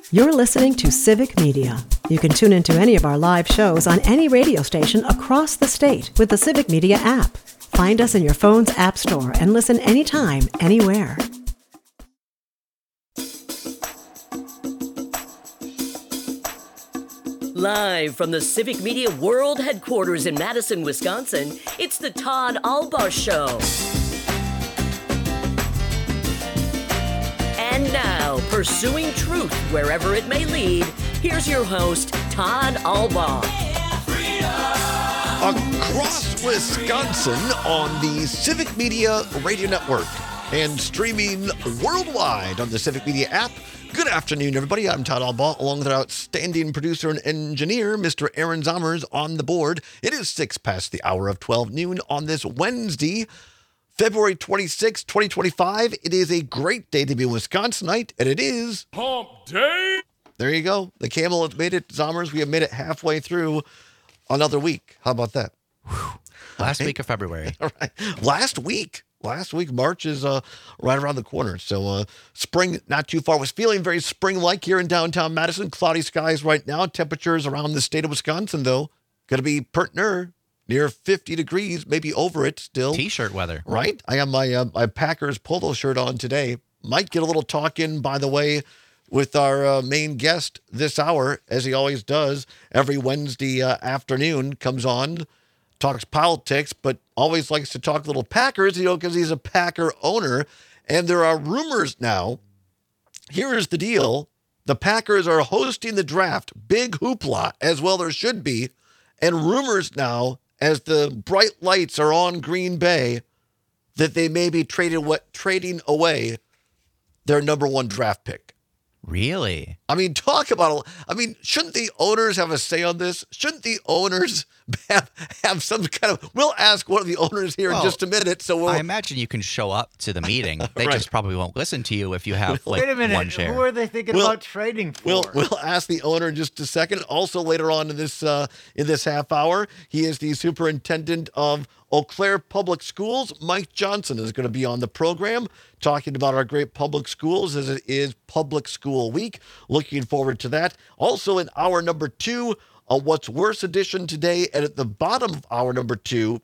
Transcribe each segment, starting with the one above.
You're listening to Civic Media. You can tune into any of our live shows on any radio station across the state with the Civic Media app. Find us in your phone's app store and listen anytime, anywhere. Live from the Civic Media World Headquarters in Madison, Wisconsin, it's the Todd Albaugh Show. And now, pursuing truth wherever it may lead, here's your host, Todd Albaugh. Across Wisconsin on the Civic Media Radio Network and streaming worldwide on the Civic Media app. Good afternoon, everybody. I'm Todd Albaugh, along with our outstanding producer and engineer, Mr. Aaron Zommers, on the board. It is 6 past the hour of 12 noon on this Wednesday, February 26, 2025. It is a great day to be a Wisconsinite, and it is Hump Day. There you go. The camel has made it, Zommers. We have made it halfway through another week. How about that? Last week of February. All right. Last week, March is right around the corner. So spring, not too far. Was feeling very spring-like here in downtown Madison. Cloudy skies right now. Temperatures around the state of Wisconsin, though, going to be pertner, near 50 degrees, maybe over it still. T-shirt weather. Right. I have my Packers polo shirt on today. Might get a little talk in, by the way, with our main guest this hour, as he always does. Every Wednesday afternoon comes on, talks politics, but always likes to talk little Packers, because he's a Packer owner. And there are rumors now. Here's the deal. The Packers are hosting the draft. Big hoopla, as well there should be. And rumors now, as the bright lights are on Green Bay, that they may be trading away their number one draft pick. Really? I mean, shouldn't the owners have a say on this? Shouldn't the owners have some kind of... We'll ask one of the owners here in just a minute. So I imagine you can show up to the meeting. They Right. just probably won't listen to you if you have Wait a minute. one share. Who are they thinking about trading for? We'll ask the owner in just a second. Also later on in this half hour, he is the superintendent of Eau Claire Public Schools. Mike Johnson is going to be on the program talking about our great public schools as it is Public School Week. Looking forward to that. Also in hour number 2, a What's Worse edition today. And at the bottom of hour number 2,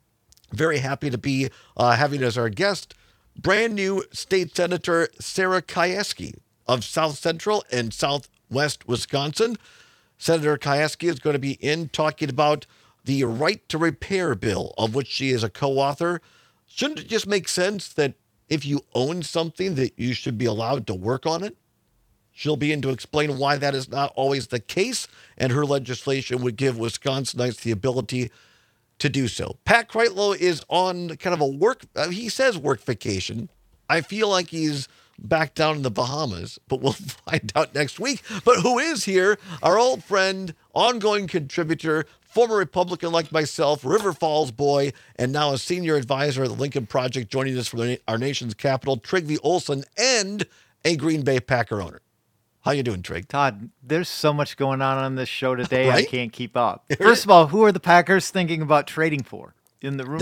very happy to be having as our guest brand new State Senator Sarah Kieski of South Central and Southwest Wisconsin. Senator Kieski is going to be in talking about the Right to Repair bill, of which she is a co-author. Shouldn't it just make sense that if you own something that you should be allowed to work on it? She'll be in to explain why that is not always the case, and her legislation would give Wisconsinites the ability to do so. Pat Kreitlow is on kind of a he says work vacation. I feel like he's back down in the Bahamas, but we'll find out next week. But who is here? Our old friend, ongoing contributor, former Republican like myself, River Falls boy, and now a senior advisor at the Lincoln Project, joining us from our nation's capital, Trygve Olsen, and a Green Bay Packer owner. How you doing, Trig? Todd, there's so much going on this show today, Right? I can't keep up. First of all, who are the Packers thinking about trading for in the room?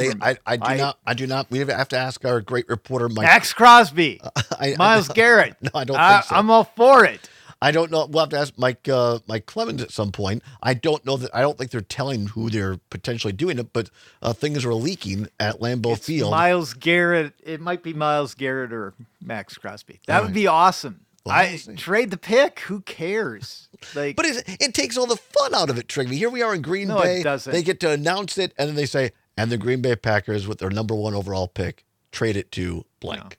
I do not. We have to ask our great reporter, Mike. Max Crosby, Myles Garrett. No, I don't think so. I'm all for it. I don't know. We'll have to ask Mike Clemens at some point. I don't know that. I don't think they're telling who they're potentially doing it, but things are leaking at Lambeau Field. Myles Garrett. It might be Myles Garrett or Max Crosby. That All would right. be awesome. Well, we'll see. Trade the pick. Who cares? But it takes all the fun out of it, Trigby. Here we are in Green No, Bay. it doesn't. They get to announce it, and then they say, and the Green Bay Packers, with their number one overall pick, trade it to blank.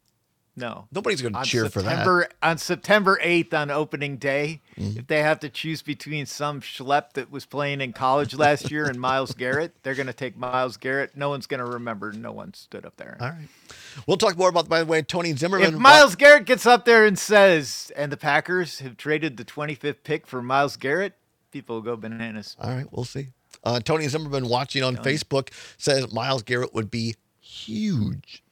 No. Nobody's going to cheer for that. On September 8th, on opening day, Mm-hmm. if they have to choose between some schlep that was playing in college last year and Myles Garrett, they're going to take Myles Garrett. No one's going to remember. No one stood up there. All right. We'll talk more about, by the way, Tony Zimmerman. If Myles Garrett gets up there and says, and the Packers have traded the 25th pick for Myles Garrett, people will go bananas. All right, we'll see. Tony Zimmerman, watching on Facebook, says Myles Garrett would be huge.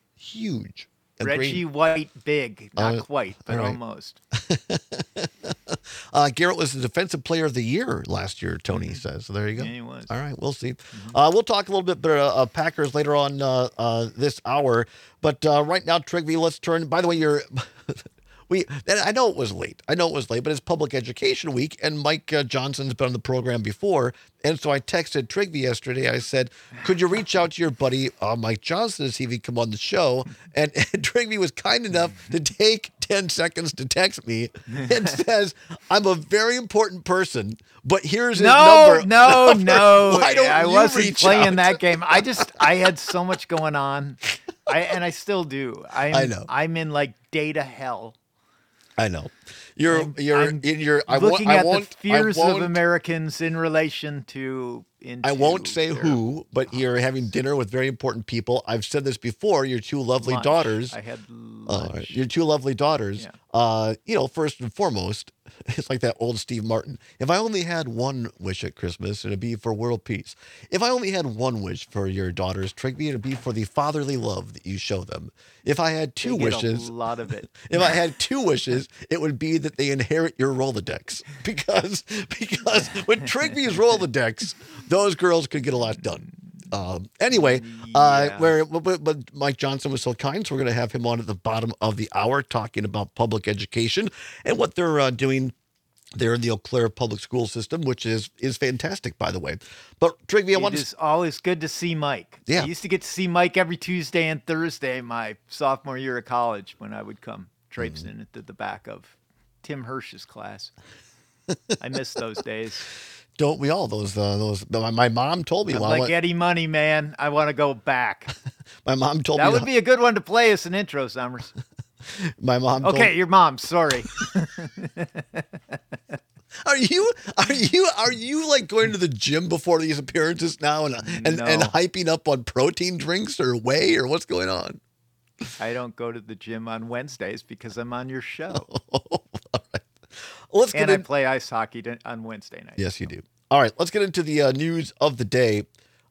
Reggie White big. Not quite, but all right. almost. Garrett was the Defensive Player of the Year last year, Tony says. So there you go. Yeah, he was. All right, we'll see. We'll talk a little bit about Packers later on this hour. But right now, Trygve, let's turn. By the way, And I know it was late. But it's Public Education Week, and Mike Johnson's been on the program before, and so I texted Trigby yesterday. I said, "Could you reach out to your buddy Mike Johnson to see if he can come on the show?" And Trigby was kind enough to take 10 seconds to text me and says, "I'm a very important person, but here's his number." No. Why don't I you wasn't reach playing out? that game. I had so much going on. I still do. I know. I'm in like data hell. I know. You're I'm in your. Looking at the fears of Americans in relation to. I won't say their who, but you're having dinner with very important people. I've said this before. Your two lovely lunch. daughters. I had lunch. Your two lovely daughters. Yeah. First and foremost, it's like that old Steve Martin. If I only had one wish at Christmas, it'd be for world peace. If I only had one wish for your daughters, Trigby, it'd be for the fatherly love that you show them. If I had two They get wishes, a lot of it. if I had two wishes, it would be that they inherit your Rolodex. Because with Trigby's Rolodex, those girls could get a lot done. Anyway, but Mike Johnson was so kind, so we're going to have him on at the bottom of the hour talking about public education and what they're doing there in the Eau Claire public school system, which is fantastic, by the way. But Trigby, It is always good to see Mike. Yeah. I used to get to see Mike every Tuesday and Thursday my sophomore year of college when I would come traipsing into the back of Tim Hirsch's class. I miss those days. Don't we all? Those. My mom told me. I'm like Eddie Money, man. I want to go back. My mom told me that would be a good one to play as an intro, Summers. My mom. Okay, your mom. Sorry. Are you like going to the gym before these appearances now and hyping up on protein drinks or whey or what's going on? I don't go to the gym on Wednesdays because I'm on your show. All right. I play ice hockey on Wednesday night. Yes, you do. All right, let's get into the news of the day.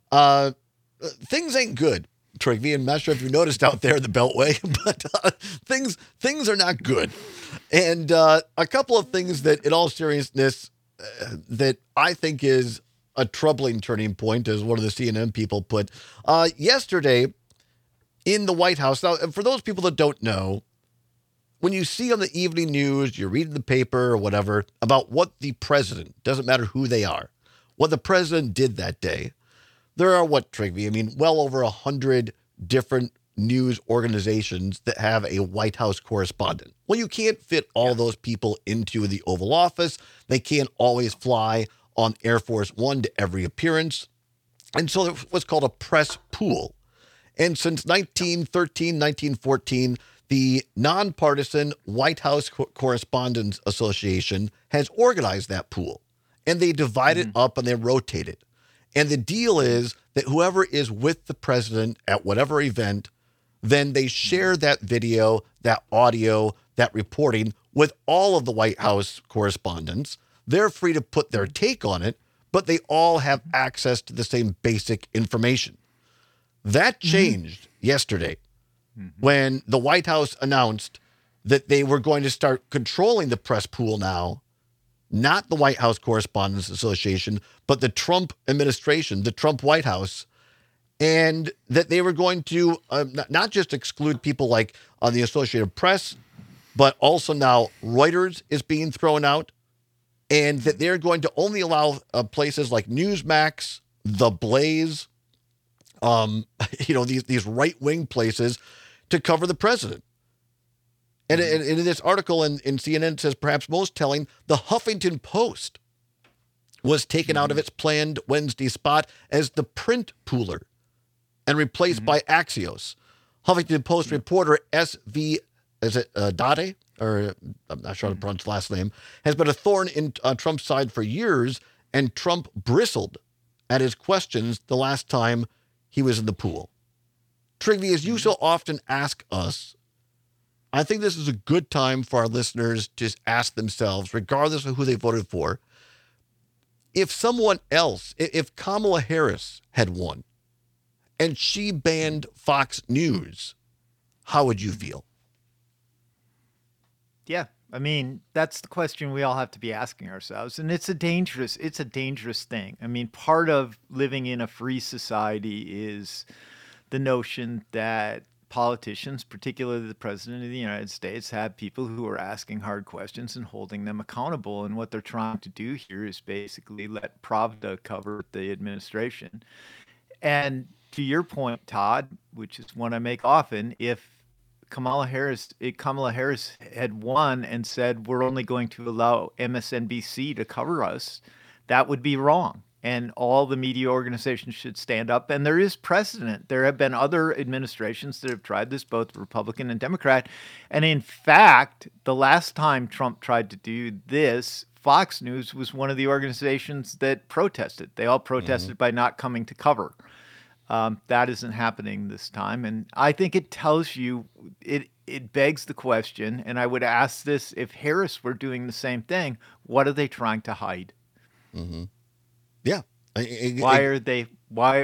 Things ain't good, Trigby. I'm not sure if you noticed out there in the Beltway, but things are not good. And a couple of things that, in all seriousness, that I think is a troubling turning point, as one of the CNN people put. Yesterday, in the White House, now, for those people that don't know, when you see on the evening news, you're reading the paper or whatever, about what the president, doesn't matter who they are, what the president did that day, there are what, Trigby? I mean, well over 100 different news organizations that have a White House correspondent. Well, you can't fit all those people into the Oval Office. They can't always fly on Air Force One to every appearance. And so there's what's called a press pool. And since 1913, 1914, the nonpartisan White House Correspondents Association has organized that pool. And they divide it up and they rotate it. And the deal is that whoever is with the president at whatever event, then they share that video, that audio, that reporting with all of the White House correspondents. They're free to put their take on it, but they all have access to the same basic information. That changed yesterday when the White House announced that they were going to start controlling the press pool now, not the White House Correspondents Association, but the Trump administration, the Trump White House, and that they were going to not just exclude people like the Associated Press, but also now Reuters is being thrown out, and that they're going to only allow places like Newsmax, The Blaze, these right-wing places to cover the president. And in this article in CNN, it says perhaps most telling, the Huffington Post was taken out of its planned Wednesday spot as the print pooler and replaced by Axios. Huffington Post reporter S.V. Dade, or I'm not sure how to pronounce his last name, has been a thorn in Trump's side for years, and Trump bristled at his questions the last time he was in the pool. Trigby, as you so often ask us, I think this is a good time for our listeners to ask themselves, regardless of who they voted for, if someone else, if Kamala Harris had won and she banned Fox News, how would you feel? Yeah, I mean, that's the question we all have to be asking ourselves. And it's a dangerous thing. I mean, part of living in a free society is the notion that politicians, particularly the president of the United States, have people who are asking hard questions and holding them accountable. And what they're trying to do here is basically let Pravda cover the administration. And to your point, Todd, which is one I make often, if Kamala Harris had won and said, we're only going to allow MSNBC to cover us, that would be wrong. And all the media organizations should stand up. And there is precedent. There have been other administrations that have tried this, both Republican and Democrat. And in fact, the last time Trump tried to do this, Fox News was one of the organizations that protested. They all protested by not coming to cover. That isn't happening this time. And I think it tells you, it begs the question, and I would ask this, if Harris were doing the same thing, what are they trying to hide? Mm-hmm. Yeah. Why are they? Why?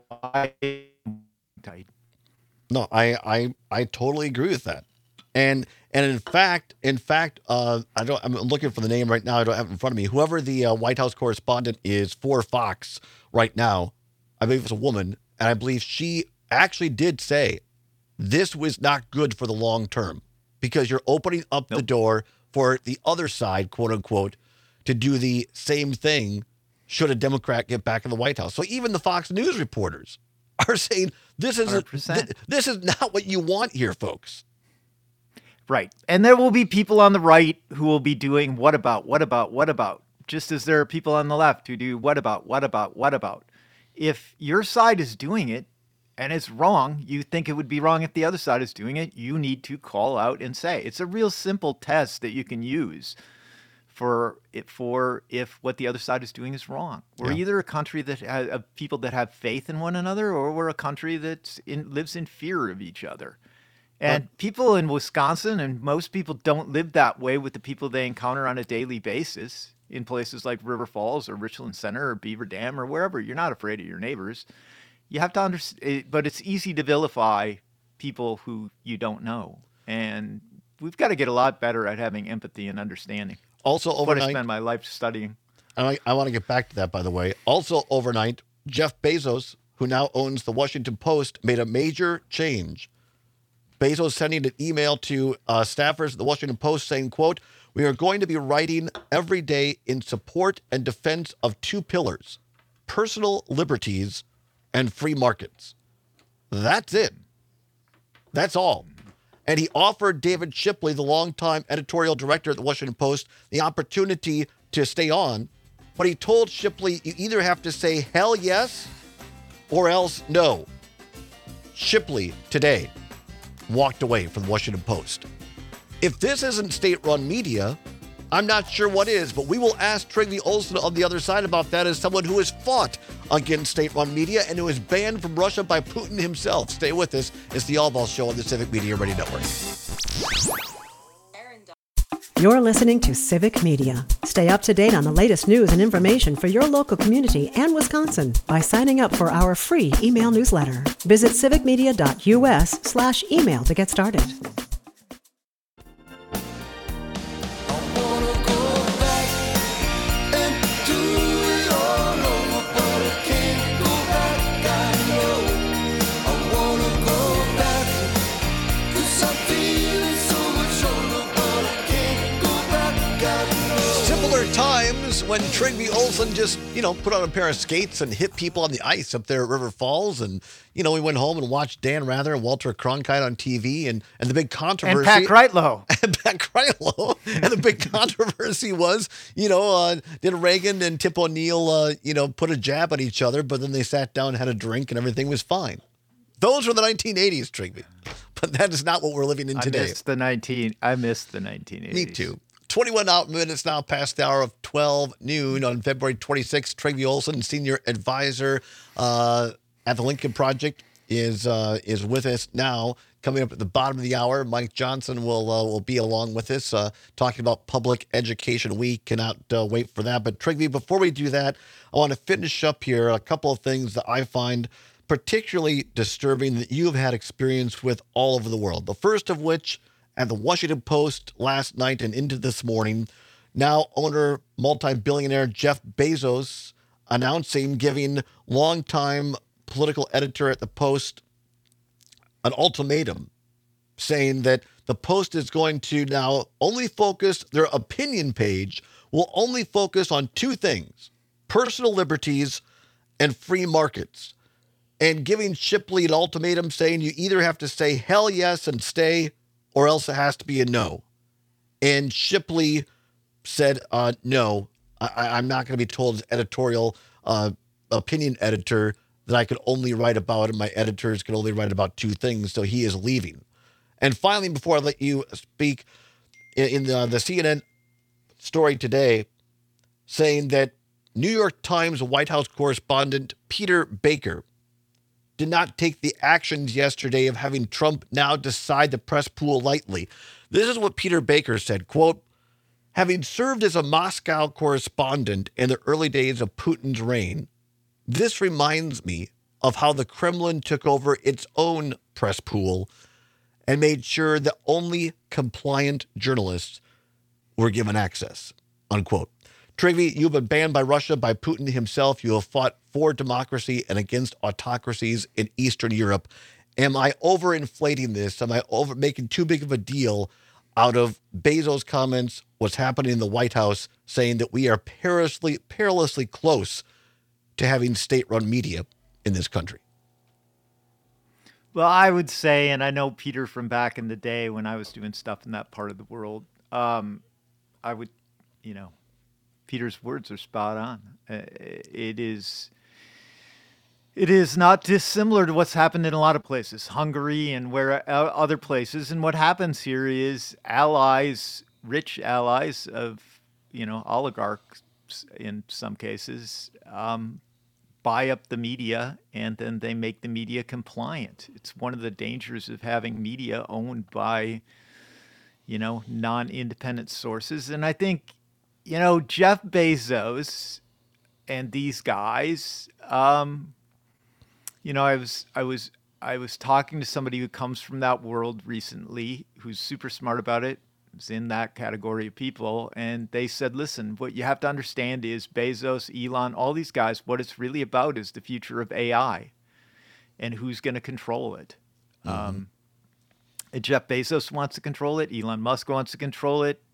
No, I totally agree with that. And in fact, I'm looking for the name right now. I don't have it in front of me. Whoever the White House correspondent is for Fox right now, I believe it's a woman, and I believe she actually did say this was not good for the long term because you're opening up the door for the other side, quote unquote, to do the same thing should a Democrat get back in the White House. So even the Fox News reporters are saying this is not what you want here, folks. Right. And there will be people on the right who will be doing what about, just as there are people on the left who do what about. If your side is doing it and it's wrong, you think it would be wrong if the other side is doing it, you need to call out and say. It's a real simple test that you can use for if what the other side is doing is wrong. We're either a country that has of people that have faith in one another, or we're a country that lives in fear of each other. And people in Wisconsin, and most people don't live that way with the people they encounter on a daily basis in places like River Falls or Richland Center or Beaver Dam or wherever. You're not afraid of your neighbors. You have to understand, but it's easy to vilify people who you don't know. And we've got to get a lot better at having empathy and understanding. Also overnight, I spend my life studying. I want to get back to that, by the way. Also overnight, Jeff Bezos, who now owns the Washington Post, made a major change. Bezos sending an email to staffers at the Washington Post saying, quote, "We are going to be writing every day in support and defense of two pillars, personal liberties and free markets." That's it. That's all. And he offered David Shipley, the longtime editorial director at the Washington Post, the opportunity to stay on. But he told Shipley, you either have to say hell yes or else no. Shipley today walked away from the Washington Post. If this isn't state-run media, I'm not sure what is, but we will ask Trygve Olsen on the other side about that as someone who has fought against state-run media and who is banned from Russia by Putin himself. Stay with us. It's the Allball Show on the Civic Media Radio Network. You're listening to Civic Media. Stay up to date on the latest news and information for your local community and Wisconsin by signing up for our free email newsletter. Visit civicmedia.us/email to get started. When Trygve Olsen just, put on a pair of skates and hit people on the ice up there at River Falls. And, we went home and watched Dan Rather and Walter Cronkite on TV and the big controversy. And Pat Kreitlow. And the big controversy was, did Reagan and Tip O'Neill, put a jab at each other, but then they sat down, had a drink, and everything was fine. Those were the 1980s, Trygve. But that is not what we're living in today. I missed the 1980s. Me too. 21 minutes now past the hour of 12 noon on February 26th. Trygve Olsen, senior advisor at the Lincoln Project, is with us now. Coming up at the bottom of the hour, Mike Johnson will be along with us, talking about Public Education Week. Cannot wait for that. But Trygve, before we do that, I want to finish up here a couple of things that I find particularly disturbing that you have had experience with all over the world. The first of which, at the Washington Post last night and into this morning, now owner, multi-billionaire Jeff Bezos announcing, giving longtime political editor at the Post an ultimatum saying that the Post is going to now only focus, their opinion page will only focus on two things: personal liberties and free markets. And giving Shipley an ultimatum saying you either have to say hell yes and stay, or else it has to be a no. And Shipley said, no, I'm not going to be told as editorial opinion editor that I could only write about, and my editors can only write about two things, so he is leaving. And finally, before I let you speak, in the CNN story today, saying that New York Times White House correspondent Peter Baker did not take the actions yesterday of having Trump now decide the press pool lightly. This is what Peter Baker said, quote, "Having served as a Moscow correspondent in the early days of Putin's reign, this reminds me of how the Kremlin took over its own press pool and made sure that only compliant journalists were given access," unquote. Trygve, you've been banned by Russia, by Putin himself. You have fought for democracy and against autocracies in Eastern Europe. Am I overinflating this? Am I making too big of a deal out of Bezos' comments, what's happening in the White House, saying that we are perilously close to having state-run media in this country? Well, I would say, and I know Peter from back in the day when I was doing stuff in that part of the world, I would, Peter's words are spot on. It is not dissimilar to what's happened in a lot of places, Hungary and where other places. And what happens here is allies, rich allies of, oligarchs in some cases, buy up the media, and then they make the media compliant. It's one of the dangers of having media owned by, non-independent sources. And I think, Jeff Bezos and these guys, I was talking to somebody who comes from that world recently, who's super smart about it, who's in that category of people, and they said, listen, what you have to understand is Bezos, Elon, all these guys, what it's really about is the future of AI and who's going to control it. Mm-hmm. Jeff Bezos wants to control it. Elon Musk wants to control it.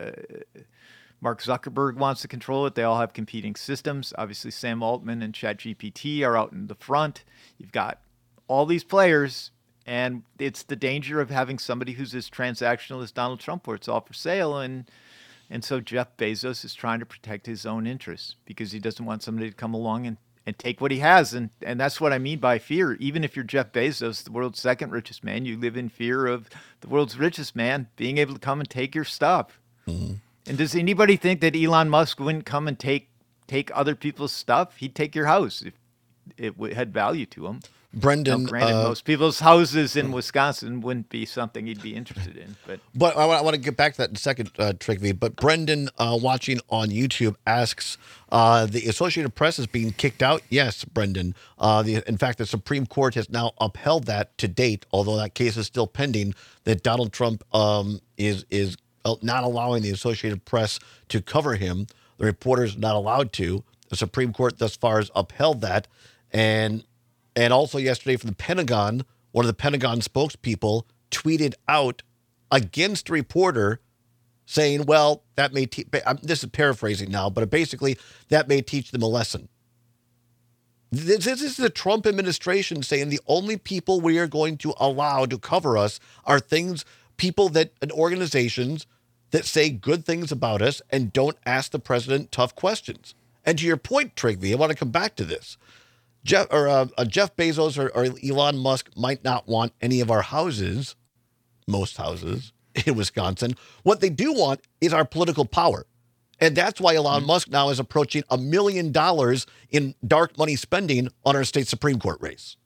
Mark Zuckerberg wants to control it. They all have competing systems. Obviously, Sam Altman and ChatGPT are out in the front. You've got all these players, and it's the danger of having somebody who's as transactional as Donald Trump, where it's all for sale. And so Jeff Bezos is trying to protect his own interests because he doesn't want somebody to come along and take what he has. And that's what I mean by fear. Even if you're Jeff Bezos, the world's second richest man, you live in fear of the world's richest man being able to come and take your stuff. Mm-hmm. And does anybody think that Elon Musk wouldn't come and take other people's stuff? He'd take your house if it had value to him. Brendan, now, granted, most people's houses in Wisconsin wouldn't be something he'd be interested in. But I want to get back to that in a second, Trygve. But Brendan, watching on YouTube, asks, the Associated Press is being kicked out? Yes, Brendan. In fact, the Supreme Court has now upheld that to date, although that case is still pending, that Donald Trump is not allowing the Associated Press to cover him. The reporters are not allowed to. The Supreme Court thus far has upheld that. And also yesterday from the Pentagon, one of the Pentagon spokespeople tweeted out against a reporter saying, well, that may this is paraphrasing now, but basically that may teach them a lesson. This is the Trump administration saying the only people we are going to allow to cover us are people and organizations that say good things about us and don't ask the president tough questions. And to your point, Trygve, I want to come back to this. Jeff Bezos or Elon Musk might not want any of our houses, most houses in Wisconsin. What they do want is our political power. And that's why Elon Musk now is approaching $1 million in dark money spending on our state Supreme Court race.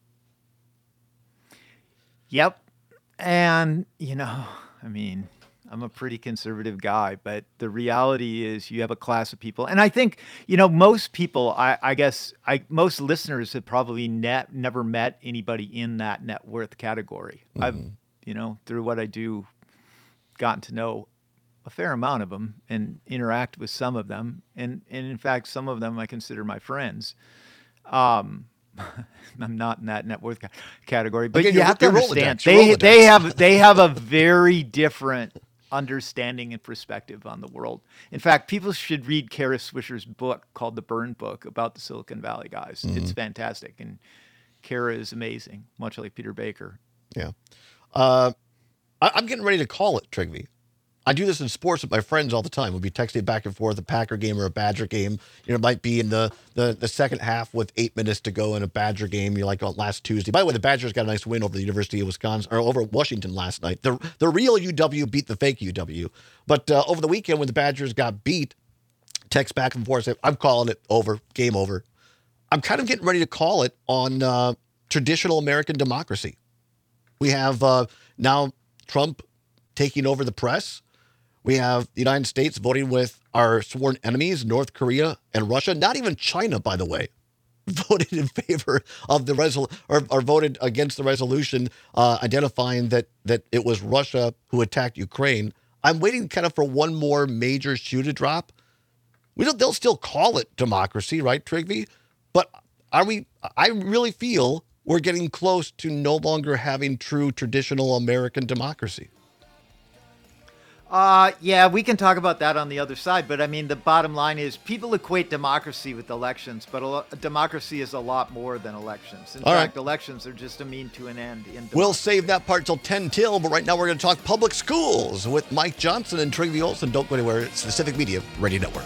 Yep. And, I'm a pretty conservative guy, but the reality is you have a class of people. And I think, most people, I guess most listeners have probably never met anybody in that net worth category. Mm-hmm. I've, through what I do, gotten to know a fair amount of them and interact with some of them. And in fact, some of them I consider my friends. I'm not in that net worth category, but Again, you you're- have to you're understand Rolodex, they have a very different understanding and perspective on the world. In fact, people should read Kara Swisher's book called The Burn Book about the Silicon Valley guys. It's fantastic, and Kara is amazing, much like Peter Baker. Yeah. I'm getting ready to call it, Trigby. I do this in sports with my friends all the time. We'll be texting back and forth a Packer game or a Badger game. You know, it might be in the second half with 8 minutes to go in a Badger game. You're like on last Tuesday. By the way, the Badgers got a nice win over the University of Wisconsin, or over Washington last night. The real UW beat the fake UW. But over the weekend when the Badgers got beat, text back and forth, say, I'm calling it over, game over. I'm kind of getting ready to call it on traditional American democracy. We have now Trump taking over the press. We have the United States voting with our sworn enemies, North Korea and Russia. Not even China, by the way, voted in favor of the or voted against the resolution identifying that it was Russia who attacked Ukraine. I'm waiting kind of for one more major shoe to drop. They'll still call it democracy, right, Trigby? But I really feel we're getting close to no longer having true traditional American democracy. Yeah, we can talk about that on the other side. But I mean, the bottom line is people equate democracy with elections, but democracy is a lot more than elections. In fact, elections are just a mean to an end. We'll save that part till 10 till, but right now we're going to talk public schools with Mike Johnson and Trigby Olson. Don't go anywhere. It's the Civic Media Radio Network.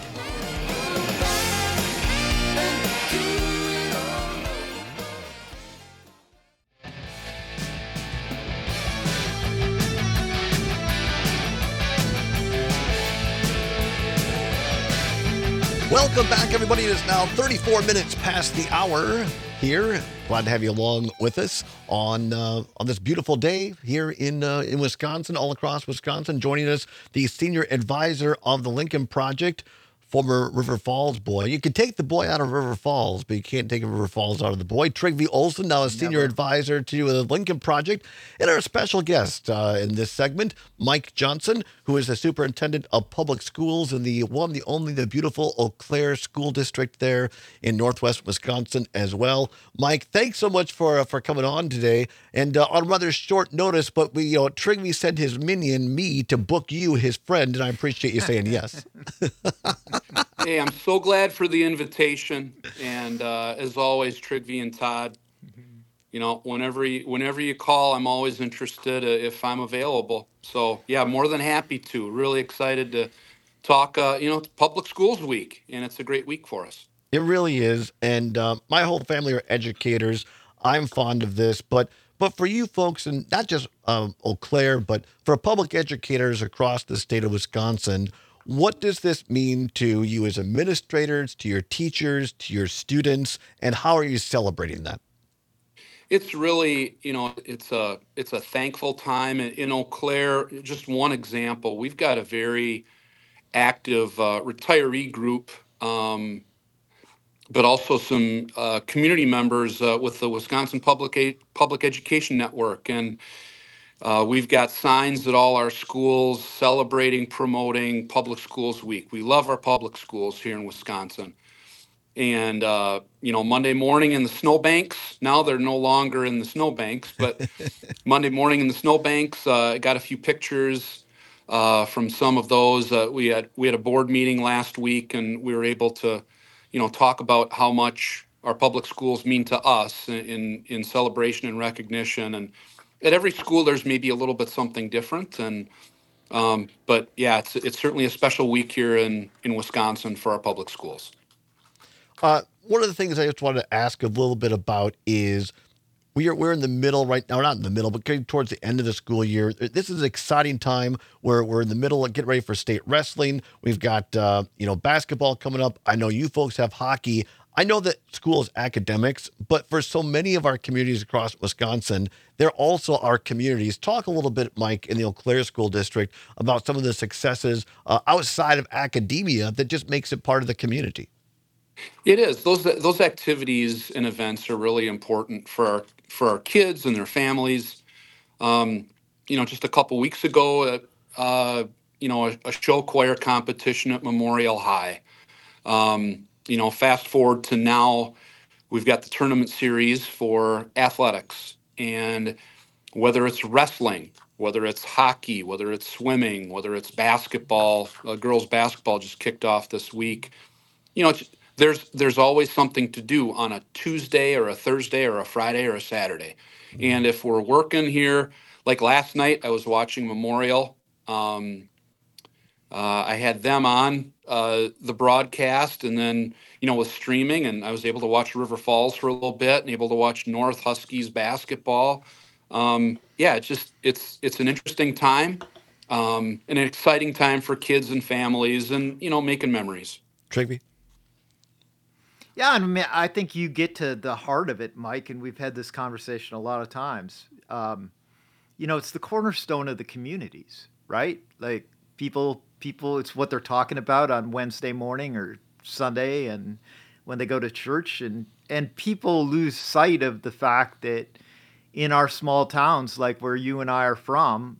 Welcome back, everybody. It is now 34 minutes past the hour here. Glad to have you along with us on this beautiful day here in Wisconsin, all across Wisconsin. Joining us, the senior advisor of the Lincoln Project, former River Falls boy. You can take the boy out of River Falls, but you can't take River Falls out of the boy. Trigby Olson, now a senior advisor to the Lincoln Project, and our special guest in this segment, Mike Johnson, who is the superintendent of public schools in the one, the only, the beautiful Eau Claire School District there in Northwest Wisconsin as well. Mike, thanks so much for coming on today, and on rather short notice, but Trigby sent his minion, me, to book you, his friend, and I appreciate you saying yes. Hey, I'm so glad for the invitation, and as always, Trigby and Todd, whenever you call, I'm always interested if I'm available. So yeah, more than happy to. Really excited to talk. It's Public Schools Week, and it's a great week for us. It really is, and my whole family are educators. I'm fond of this, but for you folks, and not just Eau Claire, but for public educators across the state of Wisconsin. What does this mean to you as administrators, to your teachers, to your students, and how are you celebrating that? It's really, it's a thankful time in Eau Claire. Just one example, we've got a very active retiree group, but also some community members with the Wisconsin Public Education Network, and we've got signs at all our schools celebrating, promoting Public Schools Week. We love our public schools here in Wisconsin. And, Monday morning in the snowbanks, now they're no longer in the snowbanks, but Monday morning in the snowbanks, I got a few pictures from some of those. We had a board meeting last week, and we were able to, talk about how much our public schools mean to us in celebration and recognition. And at every school, there's maybe a little bit something different, but yeah, it's certainly a special week here in Wisconsin for our public schools. One of the things I just wanted to ask a little bit about is we're in the middle right now, not in the middle, but getting towards the end of the school year. This is an exciting time where we're in the middle of getting ready for state wrestling. We've got basketball coming up. I know you folks have hockey. I know that school is academics, but for so many of our communities across Wisconsin, there also are communities. Talk a little bit, Mike, in the Eau Claire School District about some of the successes outside of academia that just makes it part of the community. It is. Those activities and events are really important for our kids and their families. Just a couple weeks ago, a show choir competition at Memorial High. Fast forward to now, We've got the tournament series for athletics, and whether it's wrestling, whether it's hockey, whether it's swimming, whether it's basketball, girls basketball just kicked off this week. There's always something to do on a Tuesday or a Thursday or a Friday or a Saturday. And if we're working here, like last night, I was watching Memorial. I had them on the broadcast, and then with streaming, and I was able to watch River Falls for a little bit, and able to watch North Huskies basketball. It's an interesting time, and an exciting time for kids and families, and making memories. Trigby? Yeah, and I think you get to the heart of it, Mike, and we've had this conversation a lot of times. It's the cornerstone of the communities, right? Like people, it's what they're talking about on Wednesday morning or Sunday, and when they go to church, and people lose sight of the fact that in our small towns, like where you and I are from,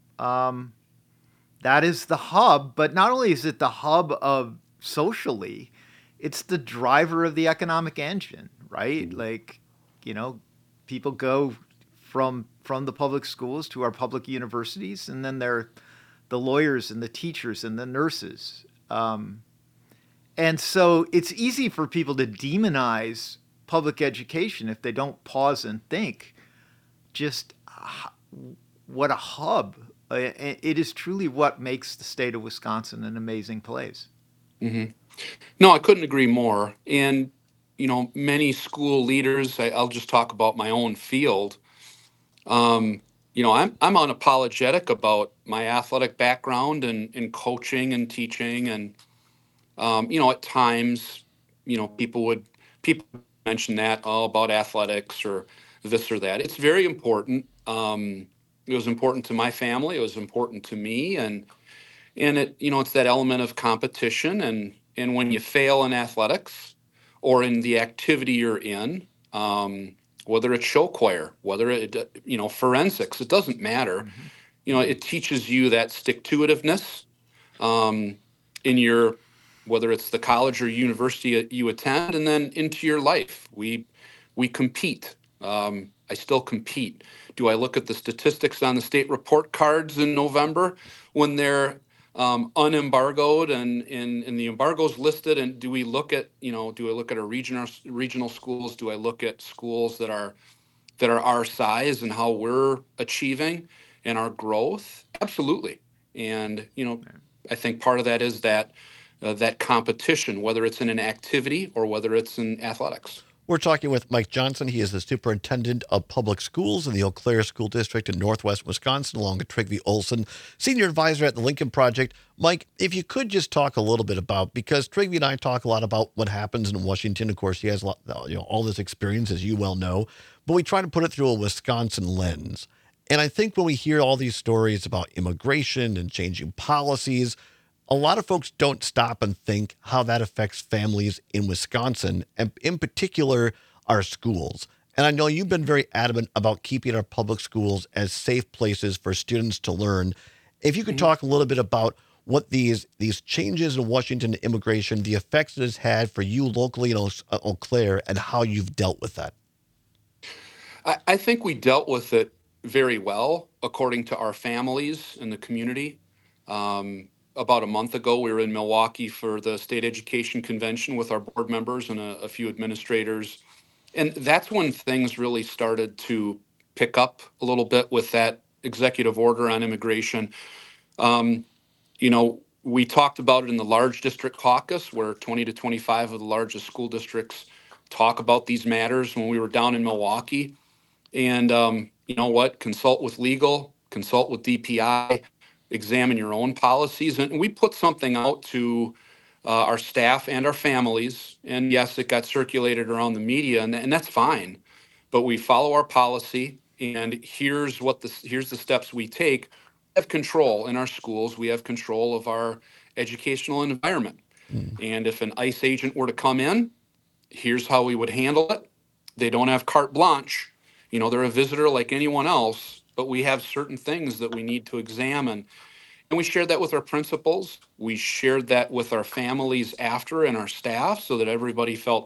that is the hub. But not only is it the hub of socially, it's the driver of the economic engine, right? Like, people go from the public schools to our public universities, and then they're the lawyers and the teachers and the nurses. And so it's easy for people to demonize public education if they don't pause and think just what a hub. It is truly what makes the state of Wisconsin an amazing place. Mm-hmm. No, I couldn't agree more. And, many school leaders, I'll just talk about my own field. I'm unapologetic about my athletic background and coaching and teaching. And, at times, people mention that about athletics or this or that. It's very important. It was important to my family. It was important to me. And it, it's that element of competition. And when you fail in athletics or in the activity you're in, whether it's show choir, whether it, forensics, it doesn't matter. Mm-hmm. It teaches you that stick-to-itiveness in your, whether it's the college or university you attend, and then into your life. We compete. I still compete. Do I look at the statistics on the state report cards in November when they're unembargoed and the embargo's listed? And do we look at, our regional schools? Do I look at schools that are our size and how we're achieving and our growth? Absolutely. And, I think part of that is that competition, whether it's in an activity or whether it's in athletics. We're talking with Mike Johnson. He is the superintendent of public schools in the Eau Claire School District in Northwest Wisconsin, along with Trygve Olsen, senior advisor at the Lincoln Project. Mike, if you could just talk a little bit about, because Trygve and I talk a lot about what happens in Washington. Of course, he has all this experience, as you well know, but we try to put it through a Wisconsin lens. And I think when we hear all these stories about immigration and changing policies, a lot of folks don't stop and think how that affects families in Wisconsin, and in particular, our schools. And I know you've been very adamant about keeping our public schools as safe places for students to learn. If you could talk a little bit about what these changes in Washington immigration, the effects it has had for you locally in Eau Claire, and how you've dealt with that. I think we dealt with it very well, according to our families and the community. About a month ago, we were in Milwaukee for the state education convention with our board members and a few administrators. And that's when things really started to pick up a little bit with that executive order on immigration. We talked about it in the large district caucus, where 20 to 25 of the largest school districts talk about these matters, when we were down in Milwaukee. And consult with legal, consult with DPI, examine your own policies. And we put something out to our staff and our families. And yes, it got circulated around the media, and that's fine. But we follow our policy, and here's the steps we take. We have control in our schools. We have control of our educational environment. And if an ICE agent were to come in, here's how we would handle it. They don't have carte blanche. They're a visitor like anyone else, but we have certain things that we need to examine. And we shared that with our principals. We shared that with our families after and our staff, so that everybody felt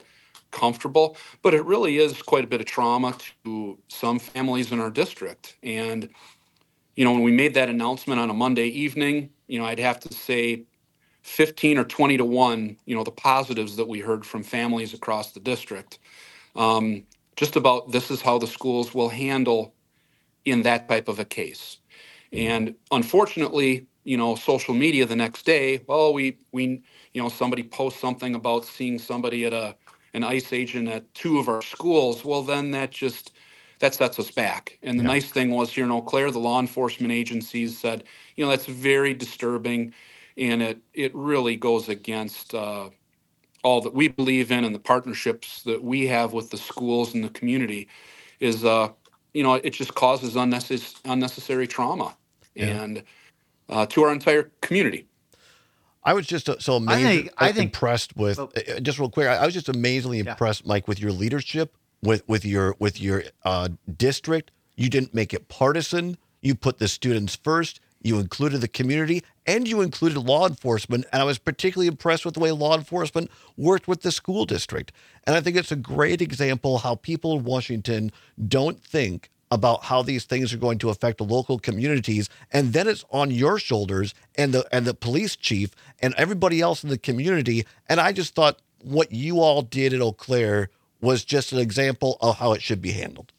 comfortable, but it really is quite a bit of trauma to some families in our district. And, when we made that announcement on a Monday evening, I'd have to say 15 or 20 to 1, the positives that we heard from families across the district. Just about this is how the schools will handle in that type of a case. And unfortunately, social media the next day, well, we somebody posts something about seeing somebody at an ICE agent at 2 of our schools. Well, then that sets us back. And the nice thing was here in Eau Claire, the law enforcement agencies said, that's very disturbing, and it really goes against all that we believe in and the partnerships that we have with the schools and the community. Is it just causes unnecessary trauma and to our entire community. I was just so amazed, impressed with just real quick. I was just amazingly impressed, Mike, with your leadership, with your district. You didn't make it partisan. You put the students first. You included the community, and you included law enforcement. And I was particularly impressed with the way law enforcement worked with the school district. And I think it's a great example how people in Washington don't think about how these things are going to affect the local communities, and then it's on your shoulders and the police chief and everybody else in the community. And I just thought what you all did at Eau Claire was just an example of how it should be handled.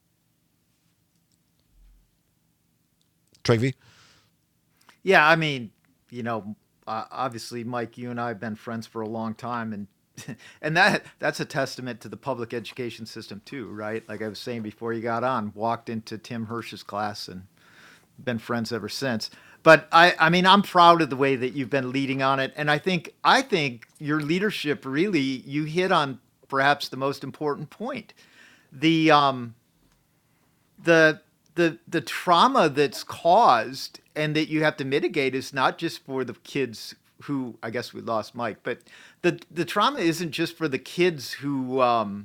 Travie? Yeah, I mean, obviously, Mike, you and I have been friends for a long time, and that's a testament to the public education system too, right? Like I was saying before you got on, walked into Tim Hirsch's class and been friends ever since. But I mean, I'm proud of the way that you've been leading on it, and I think your leadership really, you hit on perhaps the most important point, the trauma that's caused and that you have to mitigate is not just for the kids who, I guess we lost Mike, but the trauma isn't just for the kids who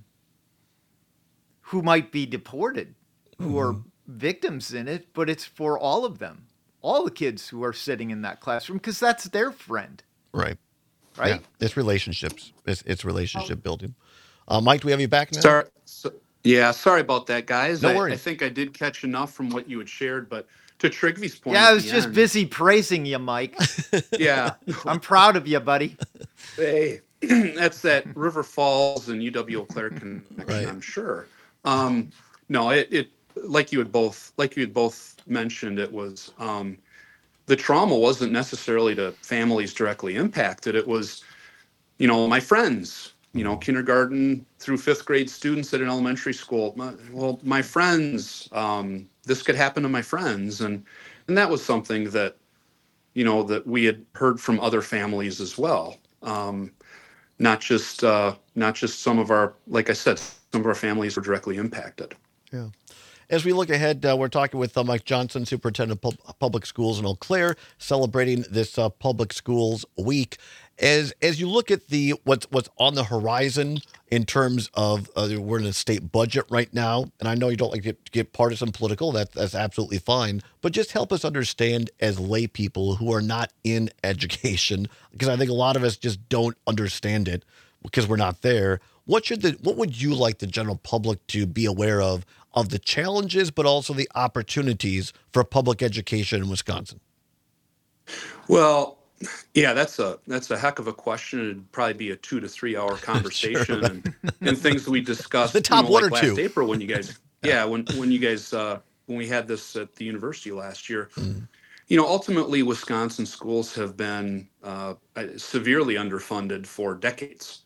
might be deported, who are victims in it, but it's for all of them, all the kids who are sitting in that classroom, because that's their friend. Right. Right. Yeah. It's relationships. It's relationship building. Mike, do we have you back now? Sorry about that, guys. No worries. I think I did catch enough from what you had shared, but to Trygve's point. Yeah, I was just busy praising you, Mike. Yeah. I'm proud of you, buddy. Hey, that's that River Falls and UW Eau Claire connection, Right. I'm sure. No, it like you had both mentioned, it was the trauma wasn't necessarily to families directly impacted. It was, my friends, kindergarten through 5th grade students at an elementary school. My friends, this could happen to my friends. And that was something that, that we had heard from other families as well. Not just some of our, like I said, some of our families were directly impacted. Yeah. As we look ahead, we're talking with Mike Johnson, Superintendent of Public Schools in Eau Claire, celebrating this Public Schools Week. As you look at what's on the horizon in terms of we're in a state budget right now, and I know you don't like to get partisan political. That's absolutely fine. But just help us understand as lay people who are not in education, because I think a lot of us just don't understand it because we're not there. What would you like the general public to be aware of the challenges, but also the opportunities for public education in Wisconsin? Well, yeah, that's a heck of a question. It'd probably be a 2 to 3 hour conversation. Sure. and things that we discussed. The top one like or two. Last April when you guys, when we had this at the university last year. Ultimately, Wisconsin schools have been severely underfunded for decades.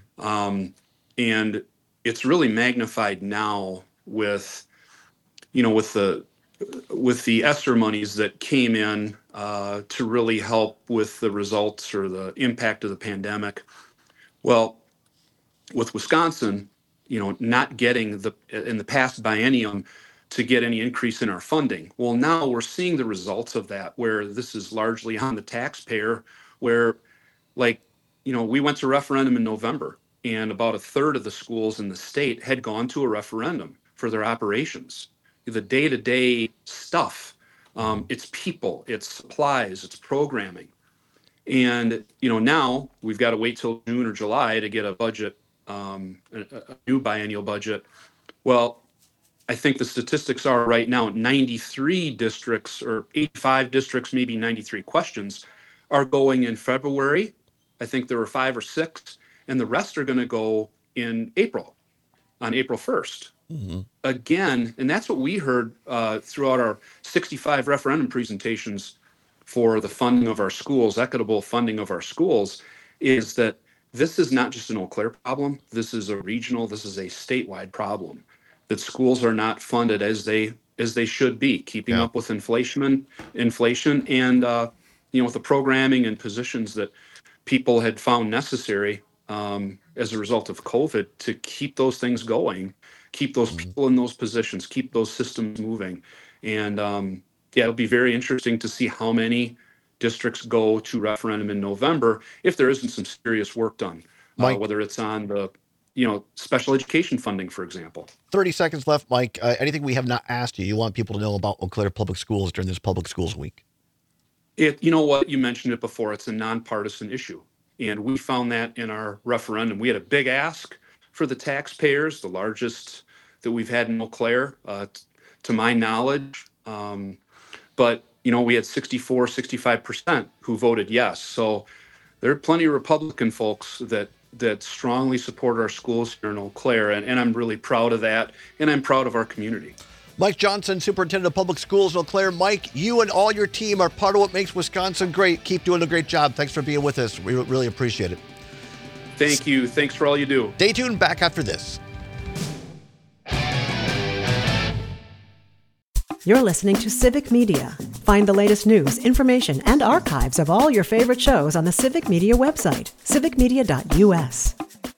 And it's really magnified now with the ESSER monies that came in to really help with the results or the impact of the pandemic. Well, with Wisconsin, not getting in the past biennium to get any increase in our funding. Well, now we're seeing the results of that, where this is largely on the taxpayer, where we went to referendum in November, and about a third of the schools in the state had gone to a referendum for their operations. The day-to-day stuff, it's people, it's supplies, it's programming. And, now we've got to wait till June or July to get a budget a new biennial budget. Well, I think the statistics are right now 93 districts or 85 districts, maybe 93 questions are going in February. I think there were 5 or 6, and the rest are going to go in April, on April 1st. Again, and that's what we heard throughout our 65 referendum presentations for the funding of our schools, equitable funding of our schools, is that this is not just an Eau Claire problem. This is a regional, this is a statewide problem, that schools are not funded as they should be, keeping Yeah. up with inflation and with the programming and positions that people had found necessary as a result of COVID to keep those things going, keep those people in those positions, keep those systems moving. And it'll be very interesting to see how many districts go to referendum in November if there isn't some serious work done, Mike, whether it's on the special education funding, for example. 30 seconds left, Mike. Anything we have not asked you want people to know about Eau Claire Public Schools during this Public Schools Week? You know what? You mentioned it before. It's a nonpartisan issue. And we found that in our referendum. We had a big ask for the taxpayers, the largest that we've had in Eau Claire, to my knowledge. But, we had 64, 65% who voted yes. So there are plenty of Republican folks that strongly support our schools here in Eau Claire. And I'm really proud of that. And I'm proud of our community. Mike Johnson, Superintendent of Public Schools in Eau Claire. Mike, you and all your team are part of what makes Wisconsin great. Keep doing a great job. Thanks for being with us. We really appreciate it. Thank you. Thanks for all you do. Stay tuned. Back after this. You're listening to Civic Media. Find the latest news, information, and archives of all your favorite shows on the Civic Media website, civicmedia.us.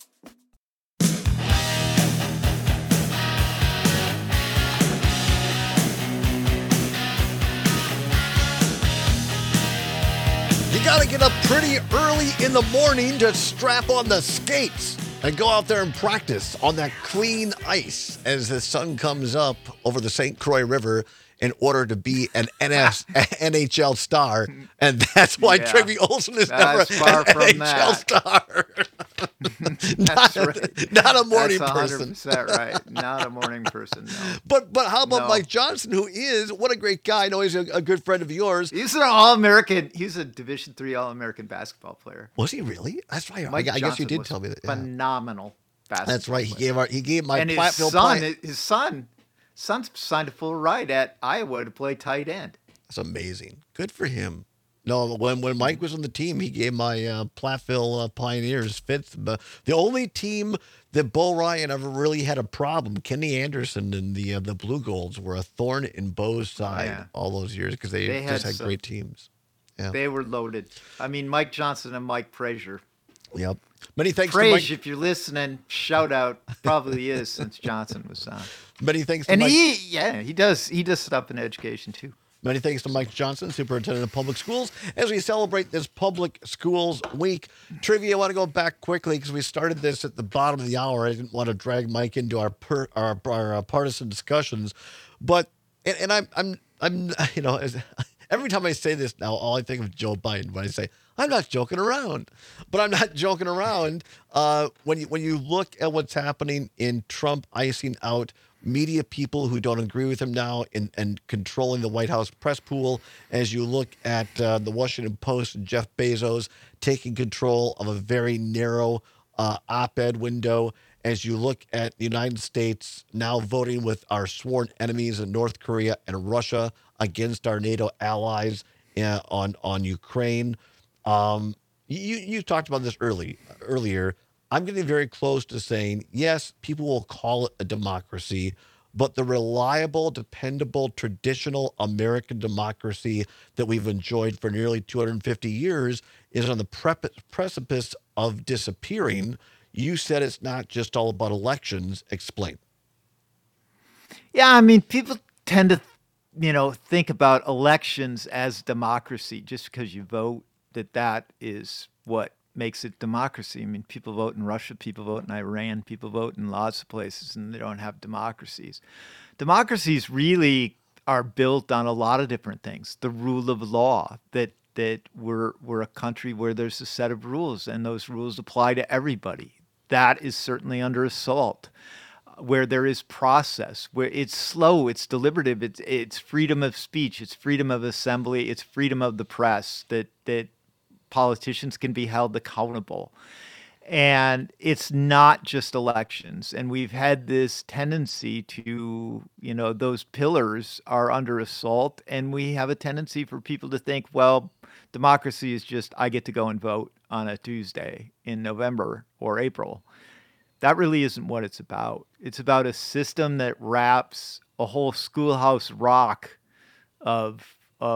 You got to get up pretty early in the morning to strap on the skates and go out there and practice on that clean ice as the sun comes up over the St. Croix River in order to be an NHL star. And that's why Trevor Olson is never an NHL star. Not a morning person. That's 100% right. Not a morning person, no. But how about Mike Johnson, who is, what a great guy. I know he's a good friend of yours. He's an All-American. He's a Division III All-American basketball player. Was he really? That's right. Mike I guess you did tell me that. Yeah. Phenomenal basketball That's right. player. He gave my and his son signed a full ride at Iowa to play tight end. That's amazing. Good for him. No, when Mike was on the team, he gave my Platteville Pioneers fifth. But the only team that Bo Ryan ever really had a problem, Kenny Anderson and the Blue Golds were a thorn in Bo's side all those years because they just had great teams. Yeah. They were loaded. I mean, Mike Johnson and Mike Frazier. Yep. Many thanks to Frage, Mike. if you're listening, shout out. Probably is since Johnson was on. Many thanks to Mike. And he does stuff in education too. Many thanks to Mike Johnson, Superintendent of Public Schools, as we celebrate this Public Schools Week. Trivia, I want to go back quickly because we started this at the bottom of the hour. I didn't want to drag Mike into our partisan discussions, but I'm every time I say this now, all I think of Joe Biden when I say I'm not joking around, but I'm not joking around. When you look at what's happening in Trump icing out media people who don't agree with him now and controlling the White House press pool, as you look at the Washington Post and Jeff Bezos taking control of a very narrow op-ed window, as you look at the United States now voting with our sworn enemies in North Korea and Russia against our NATO allies on Ukraine. You talked about this earlier. I'm getting very close to saying, yes, people will call it a democracy, but the reliable, dependable, traditional American democracy that we've enjoyed for nearly 250 years is on the precipice of disappearing. You said it's not just all about elections. Explain. Yeah, I mean, people tend to, think about elections as democracy just because you vote, that is what makes it democracy. I mean, people vote in Russia, people vote in Iran, people vote in lots of places, and they don't have democracies. Democracies really are built on a lot of different things. The rule of law, that we're a country where there's a set of rules, and those rules apply to everybody. that is certainly under assault. Where there is process, where it's slow, it's deliberative, it's freedom of speech, it's freedom of assembly, it's freedom of the press, that politicians can be held accountable. And it's not just elections. And we've had this tendency to, those pillars are under assault. And we have a tendency for people to think, well, democracy is just, I get to go and vote on a Tuesday in November or April. That really isn't what it's about. It's about a system that wraps a whole schoolhouse rock of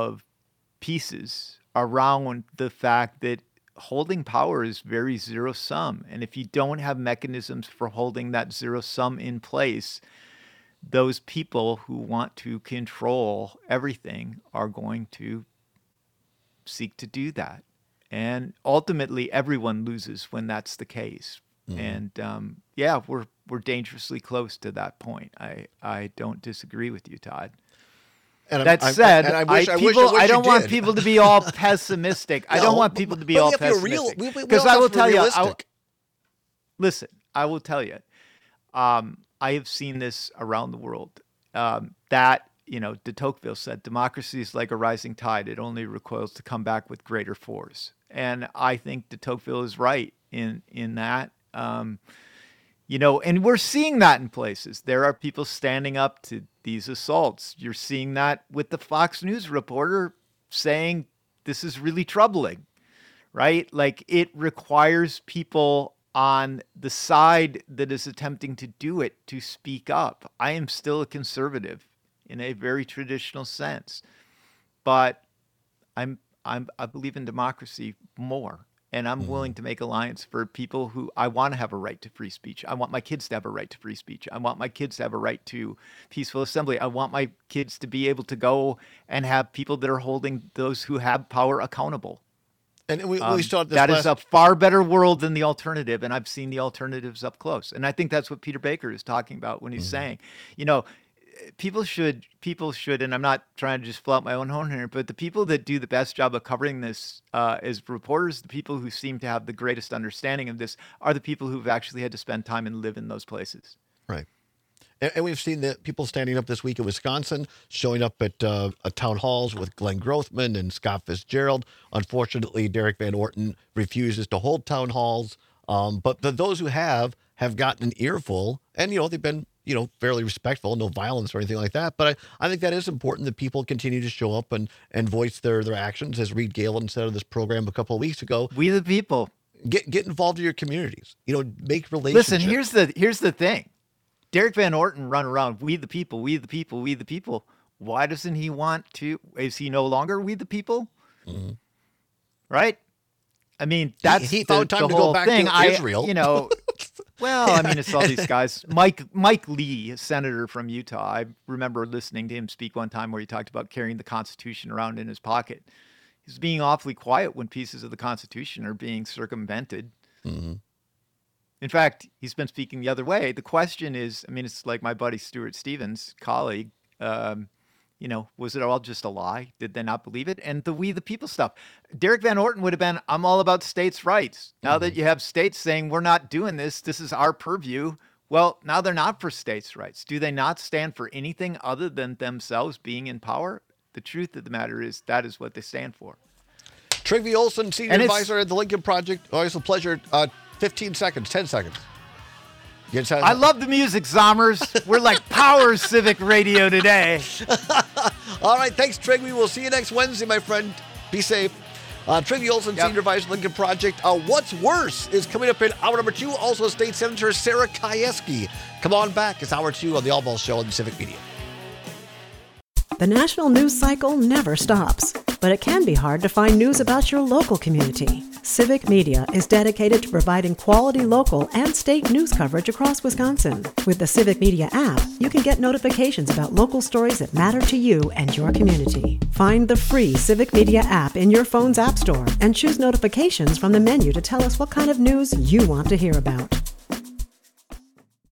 pieces around the fact that holding power is very zero sum. And if you don't have mechanisms for holding that zero sum in place, those people who want to control everything are going to seek to do that. And ultimately, everyone loses when that's the case. And we're dangerously close to that point. I don't disagree with you, Todd. And that said, I don't want people to be all pessimistic. I don't want people to be all pessimistic. Because I will tell you, listen, I will tell you, I have seen this around the world. De Tocqueville said, democracy is like a rising tide. It only recoils to come back with greater force. And I think de Tocqueville is right in that. And we're seeing that in places. There are people standing up to these assaults. You're seeing that with the Fox News reporter saying this is really troubling, right? Like, it requires people on the side that is attempting to do it to speak up. I am still a conservative in a very traditional sense, but I believe in democracy more. And I'm willing to make alliance for people who I want to have a right to free speech. I want my kids to have a right to free speech. I want my kids to have a right to peaceful assembly. I want my kids to be able to go and have people that are holding those who have power accountable. And we started this that is a far better world than the alternative. And I've seen the alternatives up close. And I think that's what Peter Baker is talking about when he's saying, people should, and I'm not trying to just flout my own horn here, but the people that do the best job of covering this as reporters, the people who seem to have the greatest understanding of this, are the people who've actually had to spend time and live in those places. Right. And we've seen the people standing up this week in Wisconsin, showing up at town halls with Glenn Grothman and Scott Fitzgerald. Unfortunately, Derek Van Orton refuses to hold town halls. But those who have gotten an earful, and, they've been, fairly respectful, no violence or anything like that. But I think that is important that people continue to show up and voice their actions. As Reed Galen said on this program a couple of weeks ago, we the people get involved in your communities, make relationships. Listen, here's the thing. Derek Van Orton run around, we the people, we the people, we the people. Why doesn't he want to? Is he no longer we the people? Mm-hmm. Right? I mean, that's he found time the to whole go back thing. to Israel. Well, I mean, it's all these guys. Mike Lee, a senator from Utah. I remember listening to him speak one time where he talked about carrying the Constitution around in his pocket. He's being awfully quiet when pieces of the Constitution are being circumvented. Mm-hmm. In fact, he's been speaking the other way. The question is, I mean, it's like my buddy Stuart Stevens, colleague, was it all just a lie? Did they not believe it? And the we the people stuff. Derek Van Orton would have been, I'm all about states' rights. Now that you have states saying, we're not doing this, this is our purview. Well, now they're not for states' rights. Do they not stand for anything other than themselves being in power? The truth of the matter is that is what they stand for. Trygve Olsen, Senior Advisor at the Lincoln Project. Always a pleasure. 15 seconds, 10 seconds. I love the music, Zommers. We're like Power Civic Radio today. All right, thanks, Trygve. We'll see you next Wednesday, my friend. Be safe. Trygve Olsen, Senior Advisor, Lincoln Project. What's Worse is coming up in hour number 2. Also, State Senator Sarah Kieski. Come on back. It's hour 2 on the All Balls Show on the Civic Media. The national news cycle never stops, but it can be hard to find news about your local community. Civic Media is dedicated to providing quality local and state news coverage across Wisconsin. With the Civic Media app, you can get notifications about local stories that matter to you and your community. Find the free Civic Media app in your phone's app store and choose notifications from the menu to tell us what kind of news you want to hear about.